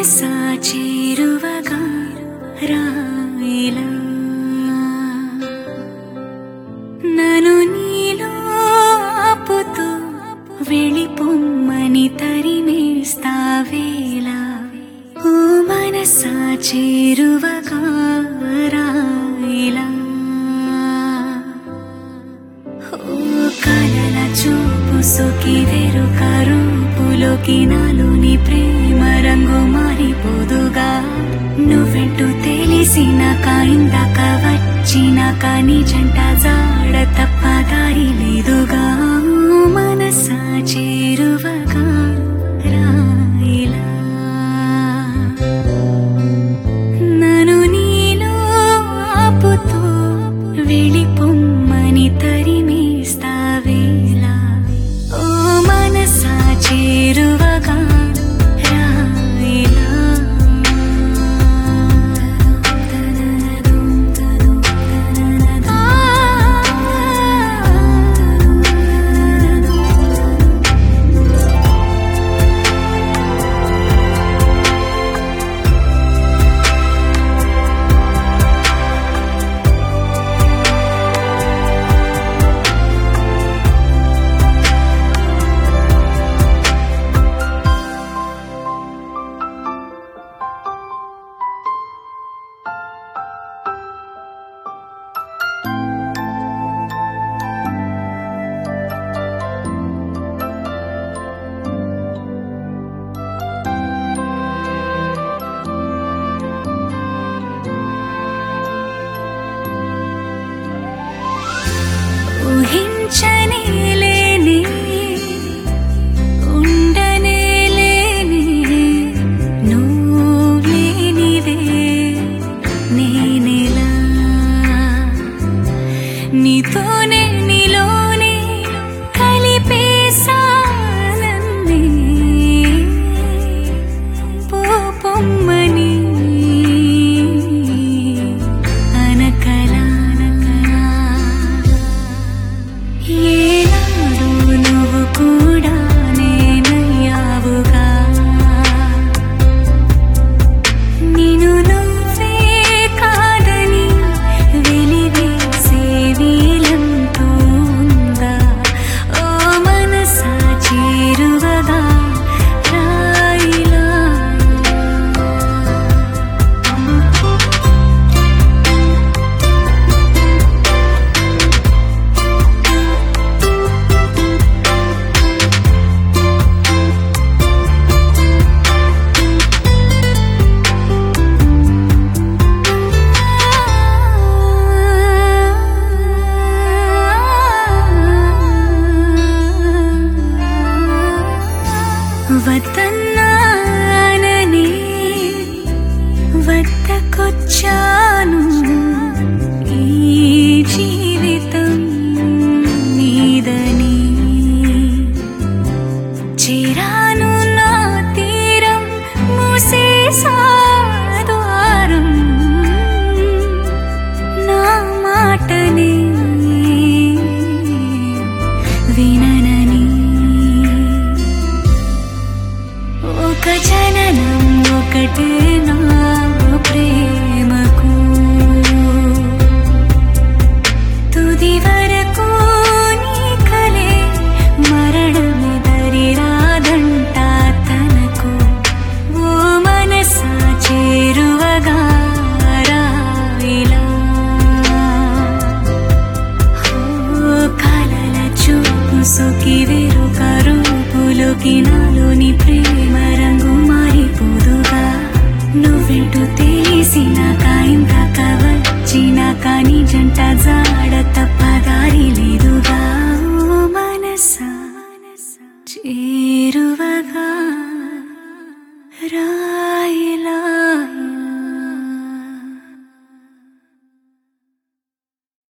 మనసా చేరువగా రాయిలా నన్ను నీలో ఆపుతూ వెళ్ళిపొమ్మని తరిమేస్తావేలా ఓ మనసా చేరువగా రాయిలా ఓ కలల చూపు సోకి వెరుక రూపులోకి నాలోని ప్రేమ రంగు మారిపోదుగా నువ్వెంటూ తెలిసినాక ఇందాక వచ్చినాక నీ జంట జాడ తప్ప దారి లేదుగా మనసా చేరువగా రాయిలా నన్ను నీలో ఆపుతూ వెళ్ళిపొమ్మని తరిమేస్తావేలా ఓ మనసా చేరువగా రాయిలా ఊహించనే లేని ఉండనే లేని నువ్వు లేనిదే నేనెలా నీతోనే నీలోనే కలిపేసానన్నే పోపొమ్మని ఏనాడు నువ్వు కూడా నేనయ్యావుగా నిన్ను నువ్వే కాదని వెలివేసే వీలంటూ ఉందా ఓ మనసా చేరువగా రాయిలా వద్దన్నానని వద్దకొచ్చాను ఈ జీవితం నీదని చేరాను నా తీరం మూసేసా ద్వారం నా మాటని విననని ఒక జననం ఒకటే నా ప్రేమకు తుది వరకు నీ కలే మరణమెదరి రాదంట తనకు ఓ మనసా చేరువగా రాయిలా ఓ కలల చూపు సోకి వెరుక రూపులోకి నాలోని ప్రేమ రంగు మారిపోదుగా నువ్వెంటూ తెలిసినాక ఇందాక వచ్చినాక నీ జంట జాడ తప్పదా